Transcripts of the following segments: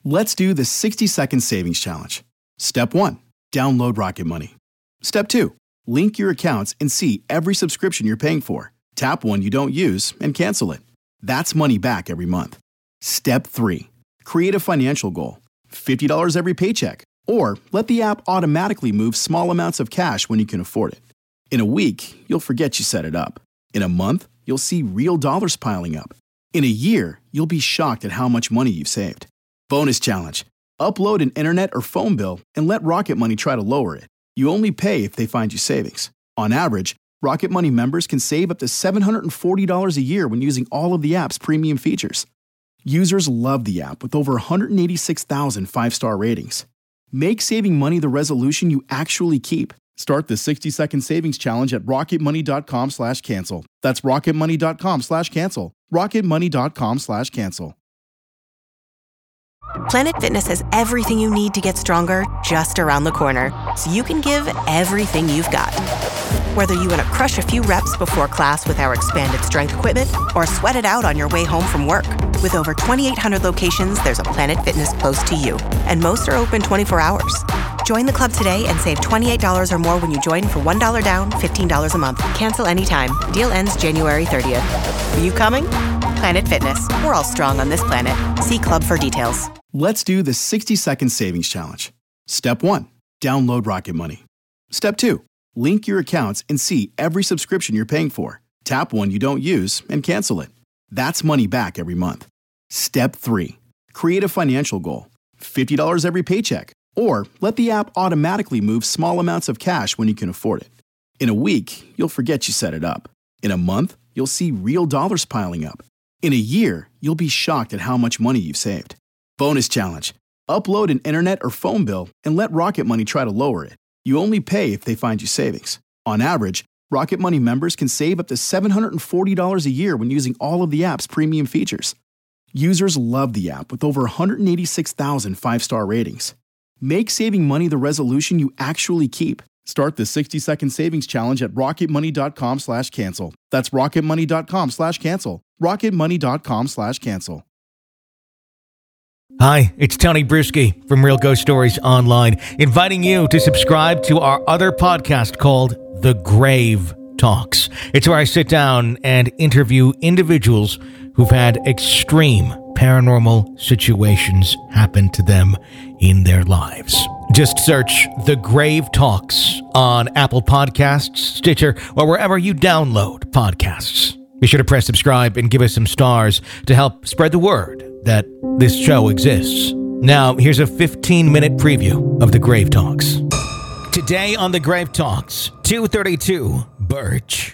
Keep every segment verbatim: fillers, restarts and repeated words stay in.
Let's do the sixty second savings challenge. Step one, download Rocket Money. Step two, link your accounts and see every subscription you're paying for. Tap one you don't use and cancel it. That's money back every month. Step three, create a financial goal. fifty dollars every paycheck. Or let the app automatically move small amounts of cash when you can afford it. In a week, you'll forget you set it up. In a month, you'll see real dollars piling up. In a year, you'll be shocked at how much money you've saved. Bonus challenge. Upload an internet or phone bill and let Rocket Money try to lower it. You only pay if they find you savings. On average, Rocket Money members can save up to seven hundred forty dollars a year when using all of the app's premium features. Users love the app with over one hundred eighty-six thousand five-star ratings. Make saving money the resolution you actually keep. Start the sixty second savings challenge at rocketmoney.com slash cancel. That's rocketmoney.com slash cancel. rocketmoney.com slash cancel. Planet Fitness has everything you need to get stronger just around the corner, so you can give everything you've got. Whether you want to crush a few reps before class with our expanded strength equipment or sweat it out on your way home from work. With over twenty-eight hundred locations, there's a Planet Fitness close to you, and most are open twenty-four hours. Join the club today and save twenty-eight dollars or more when you join for one dollar down, fifteen dollars a month. Cancel anytime. Deal ends January thirtieth. Are you coming? Planet Fitness. We're all strong on this planet. See club for details. Let's do the sixty second savings challenge. Step one, download Rocket Money. Step two, link your accounts and see every subscription you're paying for. Tap one you don't use and cancel it. That's money back every month. Step three, create a financial goal. fifty dollars every paycheck. Or let the app automatically move small amounts of cash when you can afford it. In a week, you'll forget you set it up. In a month, you'll see real dollars piling up. In a year, you'll be shocked at how much money you've saved. Bonus challenge. Upload an internet or phone bill and let Rocket Money try to lower it. You only pay if they find you savings. On average, Rocket Money members can save up to seven hundred forty dollars a year when using all of the app's premium features. Users love the app with over one hundred eighty-six thousand five-star ratings. Make saving money the resolution you actually keep. Start the sixty second savings challenge at rocketmoney.com slash cancel. That's rocketmoney.com slash cancel. rocketmoney.com slash cancel. Hi, it's Tony Bruschi from Real Ghost Stories Online, inviting you to subscribe to our other podcast called The Grave Talks. It's where I sit down and interview individuals who've had extreme paranormal situations happen to them in their lives. Just search The Grave Talks on Apple Podcasts, Stitcher, or wherever you download podcasts. Be sure to press subscribe and give us some stars to help spread the word that this show exists. Now, here's a fifteen minute preview of The Grave Talks. Today on The Grave Talks, two thirty-two Birch.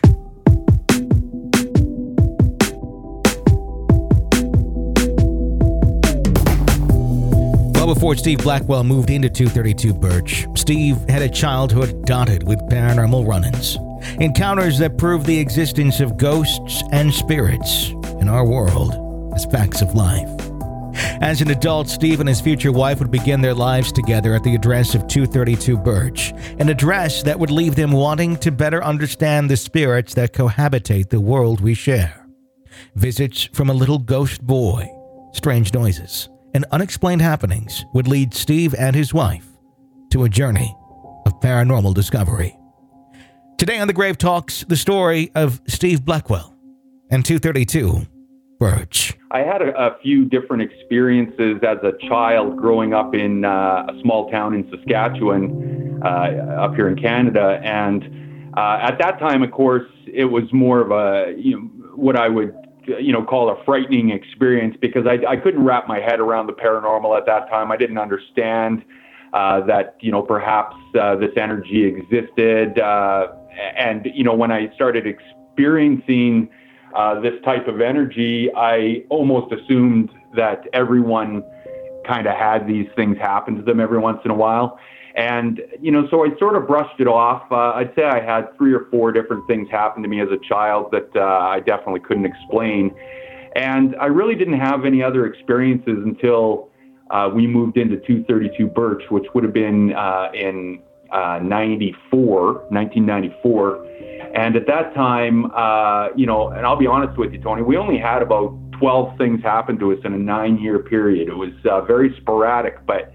Well, before Steve Blackwell moved into two thirty-two Birch, Steve had a childhood dotted with paranormal run-ins. Encounters that prove the existence of ghosts and spirits in our world as facts of life. As an adult, Steve and his future wife would begin their lives together at the address of two thirty-two Birch, an address that would leave them wanting to better understand the spirits that cohabitate the world we share. Visits from a little ghost boy, strange noises, and unexplained happenings would lead Steve and his wife to a journey of paranormal discovery. Today on The Grave Talks, the story of Steve Blackwell and two thirty-two Birch. I had a, a few different experiences as a child growing up in uh, a small town in Saskatchewan, uh, up here in Canada. And uh, at that time, of course, it was more of a, you know, what I would, you know, call a frightening experience, because I, I couldn't wrap my head around the paranormal at that time. I didn't understand uh, that, you know, perhaps uh, this energy existed. Uh, and, you know, when I started experiencing Uh, this type of energy, I almost assumed that everyone kind of had these things happen to them every once in a while. And, you know, so I sort of brushed it off. Uh, I'd say I had three or four different things happen to me as a child that uh, I definitely couldn't explain. And I really didn't have any other experiences until uh, we moved into two thirty-two Birch, which would have been uh, in uh, ninety-four, nineteen ninety-four. And at that time, uh, you know, and I'll be honest with you, Tony, we only had about twelve things happened to us in a nine-year period. It was uh, very sporadic, but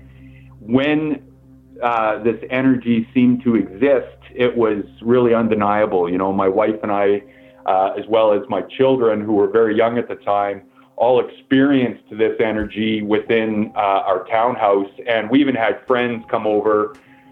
when uh, this energy seemed to exist, it was really undeniable. You know, my wife and I, uh, as well as my children, who were very young at the time, all experienced this energy within uh, our townhouse. And we even had friends come over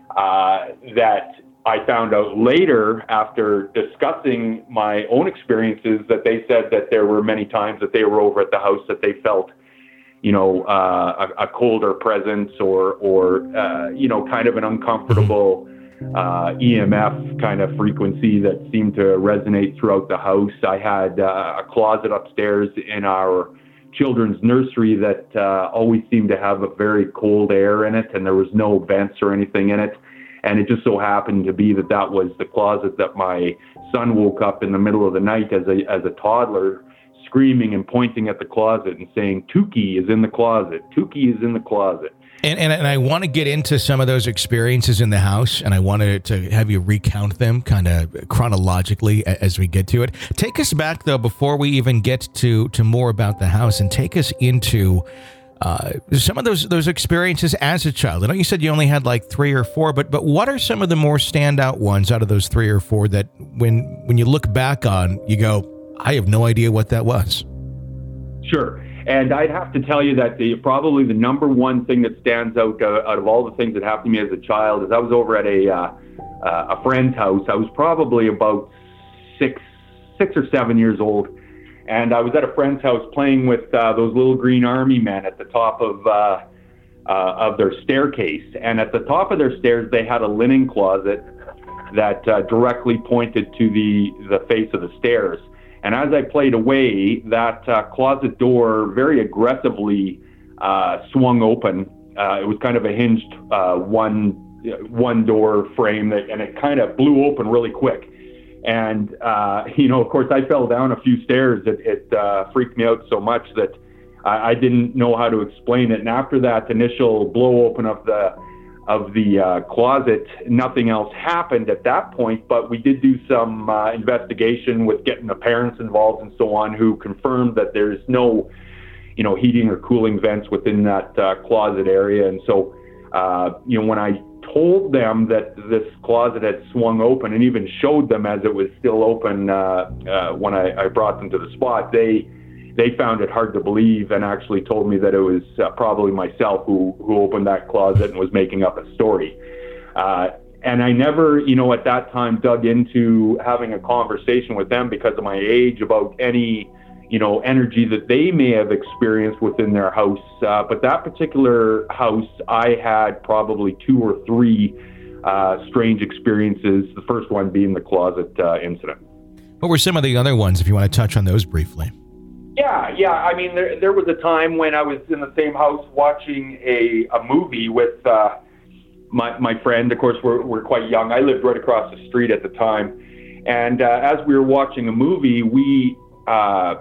uh, that I found out later, after discussing my own experiences, that they said that there were many times that they were over at the house that they felt, you know, uh, a, a colder presence or, or uh, you know, kind of an uncomfortable uh, E M F kind of frequency that seemed to resonate throughout the house. I had uh, a closet upstairs in our children's nursery that uh, always seemed to have a very cold air in it, and there was no vents or anything in it. And it just so happened to be that that was the closet that my son woke up in the middle of the night as a as a toddler, screaming and pointing at the closet and saying, "Tukey is in the closet. Tukey is in the closet." And, and and I want to get into some of those experiences in the house, and I wanted to have you recount them kind of chronologically as we get to it. Take us back, though, before we even get to, to more about the house, and take us into uh, some of those those experiences as a child. I know you said you only had like three or four, but but what are some of the more standout ones out of those three or four that when when you look back on, you go, I have no idea what that was? Sure. And I'd have to tell you that the probably the number one thing that stands out uh, out of all the things that happened to me as a child is I was over at a uh, uh, a friend's house. I was probably about six six or seven years old, and I was at a friend's house playing with uh, those little green army men at the top of uh, uh, of their staircase. And at the top of their stairs, they had a linen closet that uh, directly pointed to the the face of the stairs. And as I played away, that uh, closet door very aggressively uh, swung open. Uh, it was kind of a hinged uh, one one door frame, that, and it kind of blew open really quick. And, uh, you know, of course, I fell down a few stairs. It, it uh, freaked me out so much that I, I didn't know how to explain it. And after that initial blow open of the of the uh, closet, nothing else happened at that point, but we did do some uh, investigation with getting the parents involved and so on, who confirmed that there's no, you know, heating or cooling vents within that uh, closet area. And so, uh, you know, when I told them that this closet had swung open and even showed them as it was still open uh, uh, when I, I brought them to the spot, they They found it hard to believe and actually told me that it was uh, probably myself who, who opened that closet and was making up a story. Uh, and I never, you know, at that time dug into having a conversation with them because of my age about any, you know, energy that they may have experienced within their house. Uh, but that particular house, I had probably two or three uh, strange experiences, the first one being the closet uh, incident. What were some of the other ones, if you want to touch on those briefly? Yeah, yeah. I mean, there there was a time when I was in the same house watching a, a movie with uh, my my friend. Of course, we're we're quite young. I lived right across the street at the time, and uh, as we were watching a movie, we uh,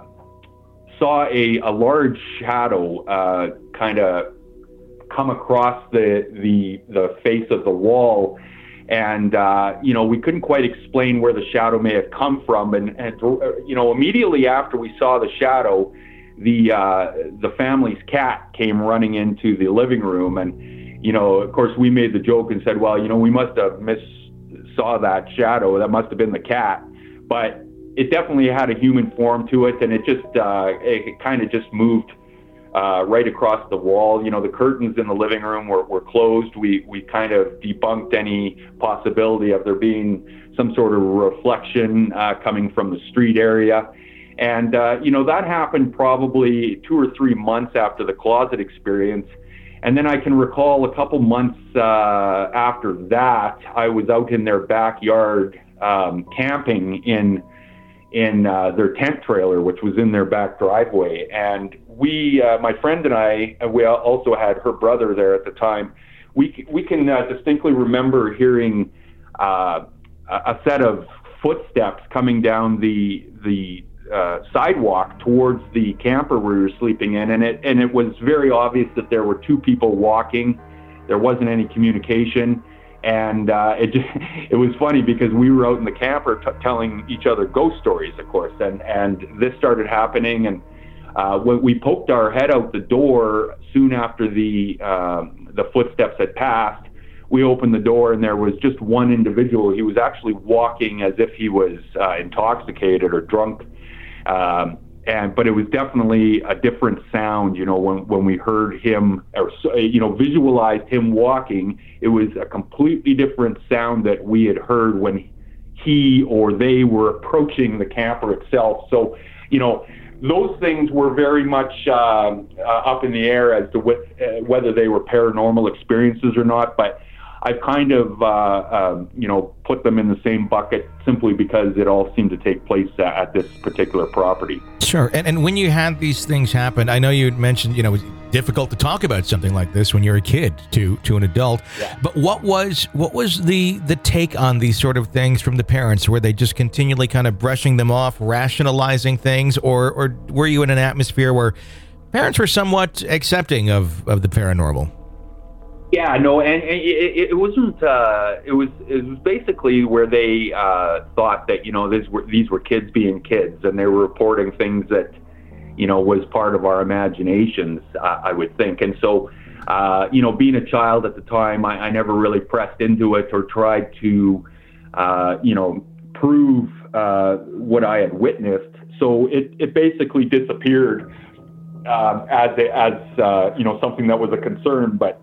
saw a a large shadow uh, kind of come across the the the face of the wall. And, uh, you know, we couldn't quite explain where the shadow may have come from. And, and you know, immediately after we saw the shadow, the uh, the family's cat came running into the living room. And, you know, of course, we made the joke and said, well, you know, we must have miss saw that shadow. That must have been the cat. But it definitely had a human form to it. And it just uh, it, it kind of just moved Uh, right across the wall. You know, the curtains in the living room were, were closed. We we kind of debunked any possibility of there being some sort of reflection uh, coming from the street area. And, uh, you know, that happened probably two or three months after the closet experience. And then I can recall a couple months uh, after that, I was out in their backyard um, camping in in uh, their tent trailer, which was in their back driveway. And we, uh, my friend and I, we also had her brother there at the time. We we can uh, distinctly remember hearing uh, a set of footsteps coming down the the uh, sidewalk towards the camper we were sleeping in, and it and it was very obvious that there were two people walking. There wasn't any communication. And uh, it just, it was funny because we were out in the camper t- telling each other ghost stories, of course, and, and this started happening. And uh, when we poked our head out the door soon after the um, the footsteps had passed, we opened the door and there was just one individual. He was actually walking as if he was uh, intoxicated or drunk. Um, and, but it was definitely a different sound, you know, when, when we heard him or, you know, visualized him walking, it was a completely different sound that we had heard when he or they were approaching the camper itself. So, you know, those things were very much uh, uh, up in the air as to what, uh, whether they were paranormal experiences or not. But I've kind of, uh, uh, you know, put them in the same bucket simply because it all seemed to take place uh, at this particular property. Sure. And and when you had these things happen, I know you had mentioned, you know, it was difficult to talk about something like this when you're a kid to to an adult. Yeah. But what was what was the the take on these sort of things from the parents? Were they just continually kind of brushing them off, rationalizing things, or or were you in an atmosphere where parents were somewhat accepting of, of the paranormal? Yeah, no, and, and it, it wasn't. Uh, it was. It was basically where they uh, thought that you know these were these were kids being kids, and they were reporting things that you know was part of our imaginations. Uh, I would think, and so uh, you know, being a child at the time, I, I never really pressed into it or tried to uh, you know prove uh, what I had witnessed. So it it basically disappeared um, as a, as uh, you know something that was a concern, but.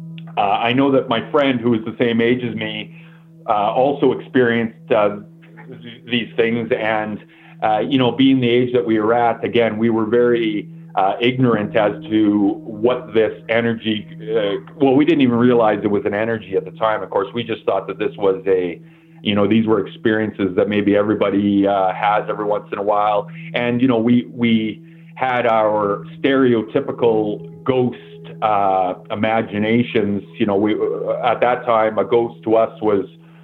Uh, I know that my friend, who was the same age as me, uh, also experienced uh, th- these things. And, uh, you know, being the age that we were at, again, we were very uh, ignorant as to what this energy, uh, well, we didn't even realize it was an energy at the time. Of course, we just thought that this was a, you know, these were experiences that maybe everybody uh, has every once in a while. And, you know, we, we had our stereotypical ghost uh, imaginations. You know, we, at that time, a ghost to us was,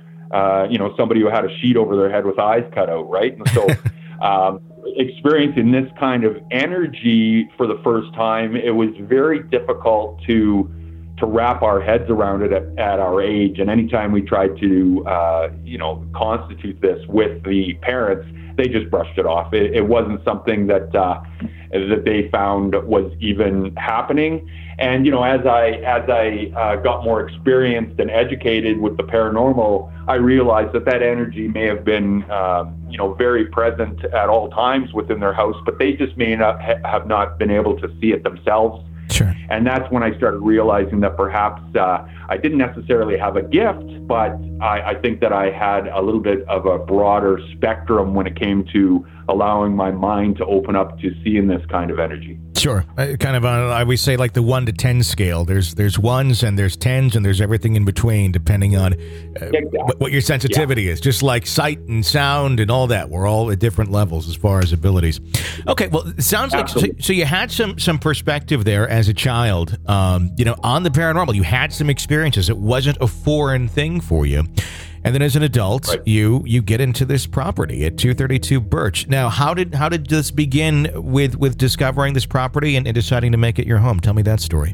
uh, you know, somebody who had a sheet over their head with eyes cut out, right? And so, um, experiencing this kind of energy for the first time, it was very difficult to to wrap our heads around it at, at our age. And anytime we tried to, uh, you know, constitute this with the parents, they just brushed it off. It, it wasn't something that uh, that they found was even happening. And you know, as I as I uh, got more experienced and educated with the paranormal, I realized that that energy may have been, uh, you know, very present at all times within their house, but they just may not ha- have not been able to see it themselves. Sure. And that's when I started realizing that perhaps uh, I didn't necessarily have a gift, but I, I think that I had a little bit of a broader spectrum when it came to allowing my mind to open up to seeing this kind of energy. Sure. Uh, kind of on, I always say, like the one to ten scale. There's there's ones and there's tens and there's everything in between, depending on uh, exactly. what, what your sensitivity yeah. is. Just like sight and sound and all that. We're all at different levels as far as abilities. Okay, well, it sounds like so, so you had some some perspective there as a child, um, you know, on the paranormal. You had some experiences. It wasn't a foreign thing for you. And then as an adult, right. you you get into this property at two thirty-two Birch. Now, how did how did this begin with, with discovering this property and, and deciding to make it your home? Tell me that story.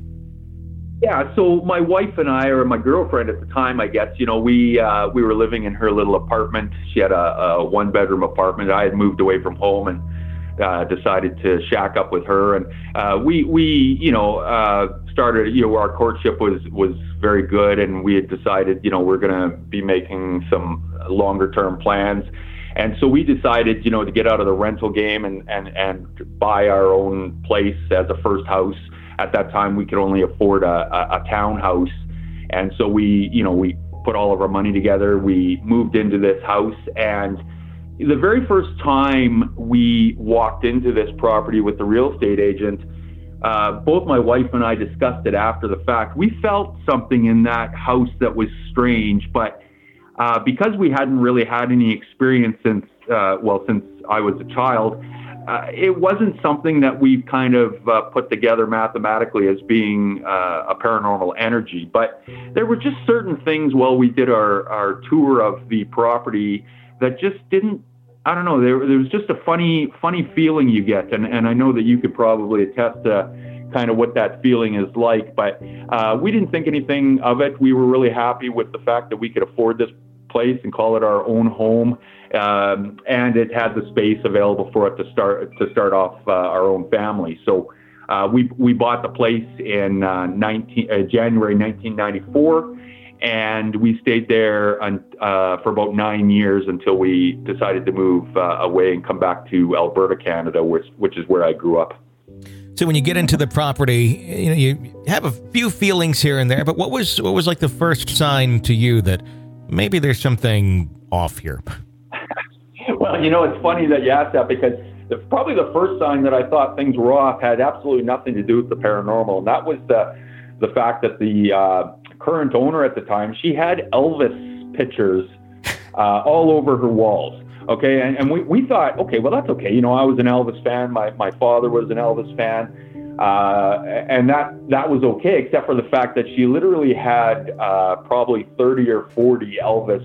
Yeah, so my wife and I, or my girlfriend at the time, I guess, you know, we uh, we were living in her little apartment. She had a, a one-bedroom apartment. I had moved away from home and uh, decided to shack up with her. And uh, we, we, you know, uh, started, you know, our courtship was, was very good. And we had decided, you know, we're going to be making some longer term plans. And so we decided, you know, to get out of the rental game and, and, and buy our own place as a first house. At that time, we could only afford a, a, a townhouse. And so we, you know, we put all of our money together. We moved into this house, and the very first time we walked into this property with the real estate agent, uh, both my wife and I discussed it after the fact. We felt something in that house that was strange, but uh, because we hadn't really had any experience since, uh, well, since I was a child, uh, it wasn't something that we kind of uh, put together mathematically as being uh, a paranormal energy. But there were just certain things while we did our, our tour of the property that just didn't, I don't know, there, there was just a funny, funny feeling you get. And, and I know that you could probably attest to kind of what that feeling is like, but uh, we didn't think anything of it. We were really happy with the fact that we could afford this place and call it our own home. Um, and it had the space available for it to start to start off uh, our own family. So uh, we we bought the place in uh, nineteen, uh, January nineteen ninety-four, and we stayed there on, uh, for about nine years until we decided to move uh, away and come back to Alberta, Canada, which which is where I grew up. So when you get into the property, you know, you have a few feelings here and there, but what was what was like the first sign to you that maybe there's something off here? Well, you know, it's funny that you asked that, because the, probably the first sign that I thought things were off had absolutely nothing to do with the paranormal, and that was the the fact that the uh, current owner at the time, she had Elvis pictures uh, all over her walls. Okay, and, and we, we thought, okay, well, that's okay. You know, I was an Elvis fan. My, my father was an Elvis fan. Uh, and that, that was okay, except for the fact that she literally had uh, probably thirty or forty Elvis,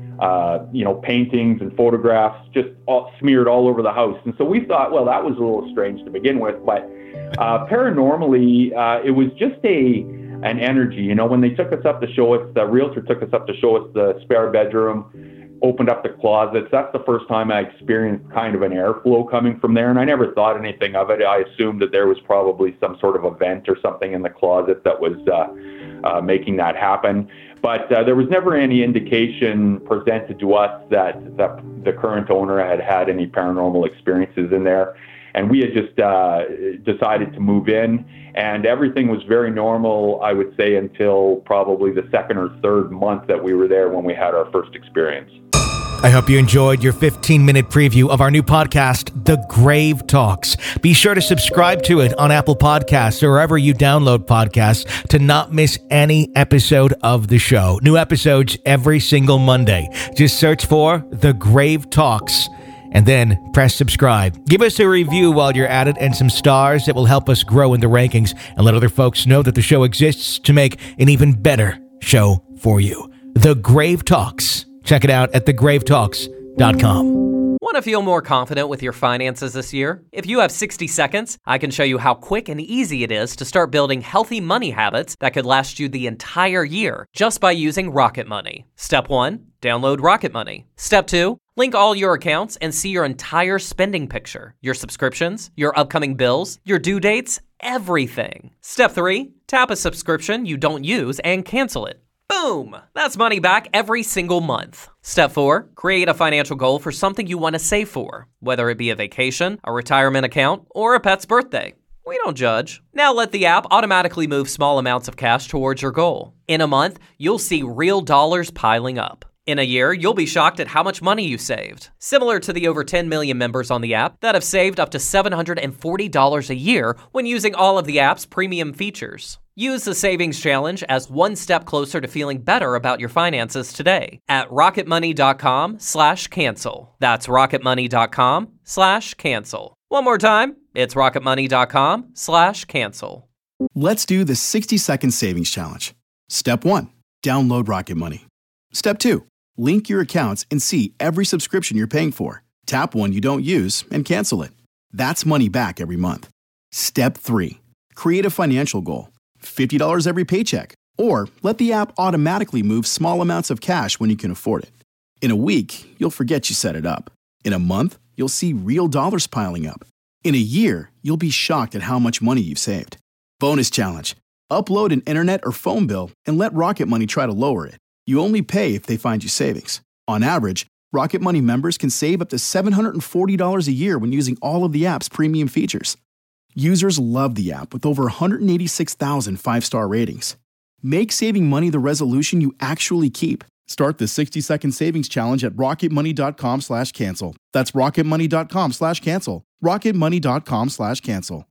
uh, you know, paintings and photographs just all, smeared all over the house. And so we thought, well, that was a little strange to begin with. But uh, paranormally, uh, it was just a an energy. You know, when they took us up to show us, the realtor took us up to show us the spare bedroom, opened up the closets. That's the first time I experienced kind of an airflow coming from there, and I never thought anything of it. I assumed that there was probably some sort of event or something in the closet that was uh, uh, making that happen. But uh, there was never any indication presented to us that, that the current owner had had any paranormal experiences in there. And we had just uh, decided to move in, and everything was very normal, I would say, until probably the second or third month that we were there when we had our first experience. I hope you enjoyed your fifteen-minute preview of our new podcast, The Grave Talks. Be sure to subscribe to it on Apple Podcasts or wherever you download podcasts to not miss any episode of the show. New episodes every single Monday. Just search for The Grave Talks and then press subscribe. Give us a review while you're at it and some stars that will help us grow in the rankings and let other folks know that the show exists to make an even better show for you. The Grave Talks. Check it out at the grave talks dot com. Want to feel more confident with your finances this year? If you have sixty seconds, I can show you how quick and easy it is to start building healthy money habits that could last you the entire year just by using Rocket Money. Step one, download Rocket Money. Step two, link all your accounts and see your entire spending picture, your subscriptions, your upcoming bills, your due dates, everything. Step three, tap a subscription you don't use and cancel it. Boom! That's money back every single month. Step four, create a financial goal for something you want to save for, whether it be a vacation, a retirement account, or a pet's birthday. We don't judge. Now let the app automatically move small amounts of cash towards your goal. In a month, you'll see real dollars piling up. In a year, you'll be shocked at how much money you saved. Similar to the over ten million members on the app that have saved up to seven hundred forty dollars a year when using all of the app's premium features. Use the Savings Challenge as one step closer to feeling better about your finances today at rocketmoney.com slash cancel. That's rocketmoney.com slash cancel. One more time, it's rocketmoney.com slash cancel. Let's do the sixty second savings challenge. Step one, download Rocket Money. Step two, link your accounts and see every subscription you're paying for. Tap one you don't use and cancel it. That's money back every month. Step three, create a financial goal. fifty dollars every paycheck. Or let the app automatically move small amounts of cash when you can afford it. In a week, you'll forget you set it up. In a month, you'll see real dollars piling up. In a year, you'll be shocked at how much money you've saved. Bonus challenge. Upload an internet or phone bill and let Rocket Money try to lower it. You only pay if they find you savings. On average, Rocket Money members can save up to seven hundred forty dollars a year when using all of the app's premium features. Users love the app with over one hundred eighty-six thousand five-star ratings. Make saving money the resolution you actually keep. Start the sixty second savings challenge at rocketmoney.com slash cancel. That's rocketmoney.com slash cancel. rocketmoney.com slash cancel.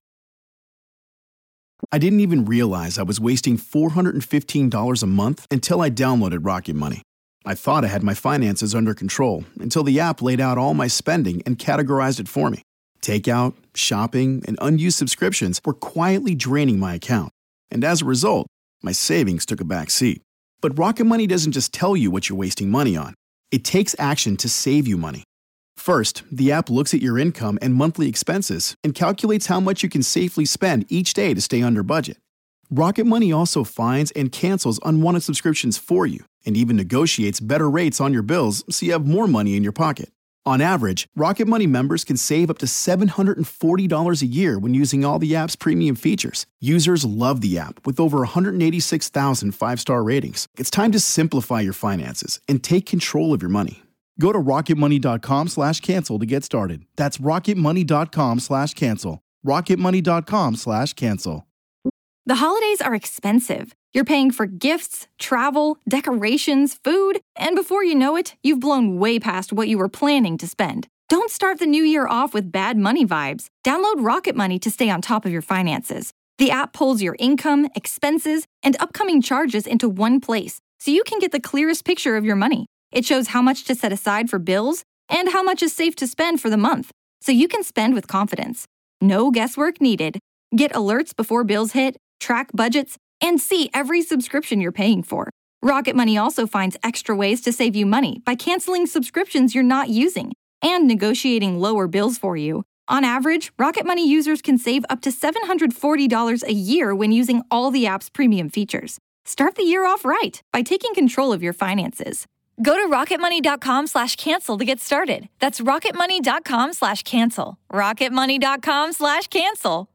I didn't even realize I was wasting four hundred fifteen dollars a month until I downloaded Rocket Money. I thought I had my finances under control until the app laid out all my spending and categorized it for me. Takeout, shopping, and unused subscriptions were quietly draining my account. And as a result, my savings took a back seat. But Rocket Money doesn't just tell you what you're wasting money on. It takes action to save you money. First, the app looks at your income and monthly expenses and calculates how much you can safely spend each day to stay under budget. Rocket Money also finds and cancels unwanted subscriptions for you and even negotiates better rates on your bills so you have more money in your pocket. On average, Rocket Money members can save up to seven hundred forty dollars a year when using all the app's premium features. Users love the app with over one hundred eighty-six thousand five-star ratings. It's time to simplify your finances and take control of your money. Go to rocketmoney.com slash cancel to get started. That's rocketmoney.com slash cancel. rocketmoney.com slash cancel. The holidays are expensive. You're paying for gifts, travel, decorations, food, and before you know it, you've blown way past what you were planning to spend. Don't start the new year off with bad money vibes. Download Rocket Money to stay on top of your finances. The app pulls your income, expenses, and upcoming charges into one place, so you can get the clearest picture of your money. It shows how much to set aside for bills and how much is safe to spend for the month, so you can spend with confidence. No guesswork needed. Get alerts before bills hit, track budgets, and see every subscription you're paying for. Rocket Money also finds extra ways to save you money by canceling subscriptions you're not using and negotiating lower bills for you. On average, Rocket Money users can save up to seven hundred forty dollars a year when using all the app's premium features. Start the year off right by taking control of your finances. Go to rocketmoney.com slash cancel to get started. That's rocketmoney.com slash cancel. rocketmoney.com slash cancel.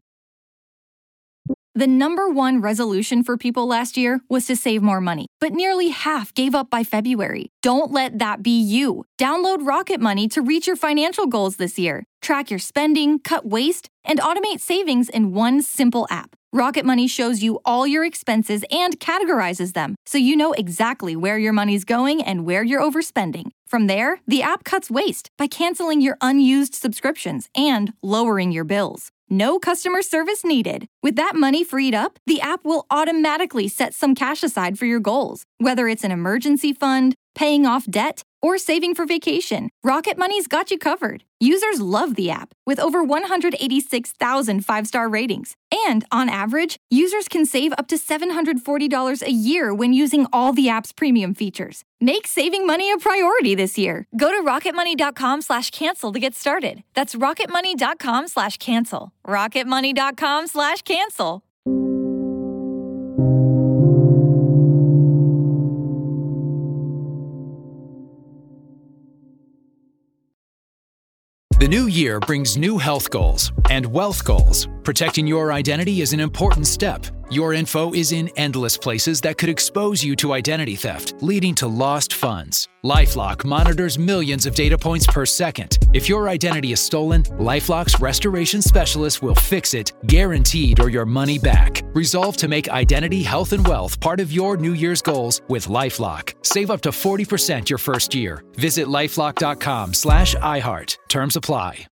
The number one resolution for people last year was to save more money, but nearly half gave up by February. Don't let that be you. Download Rocket Money to reach your financial goals this year. Track your spending, cut waste, and automate savings in one simple app. Rocket Money shows you all your expenses and categorizes them, so you know exactly where your money's going and where you're overspending. From there, the app cuts waste by canceling your unused subscriptions and lowering your bills. No customer service needed. With that money freed up, the app will automatically set some cash aside for your goals. Whether it's an emergency fund, paying off debt, or saving for vacation, Rocket Money's got you covered. Users love the app, with over one hundred eighty-six thousand five-star ratings. And on average, users can save up to seven hundred forty dollars a year when using all the app's premium features. Make saving money a priority this year. Go to rocketmoney.com slash cancel to get started. That's rocketmoney.com slash cancel. rocketmoney.com slash cancel. The new year brings new health goals and wealth goals. Protecting your identity is an important step. Your info is in endless places that could expose you to identity theft, leading to lost funds. LifeLock monitors millions of data points per second. If your identity is stolen, LifeLock's restoration specialist will fix it, guaranteed, or your money back. Resolve to make identity, health, and wealth part of your New Year's goals with LifeLock. Save up to forty percent your first year. Visit lifelock.com slash iHeart. Terms apply.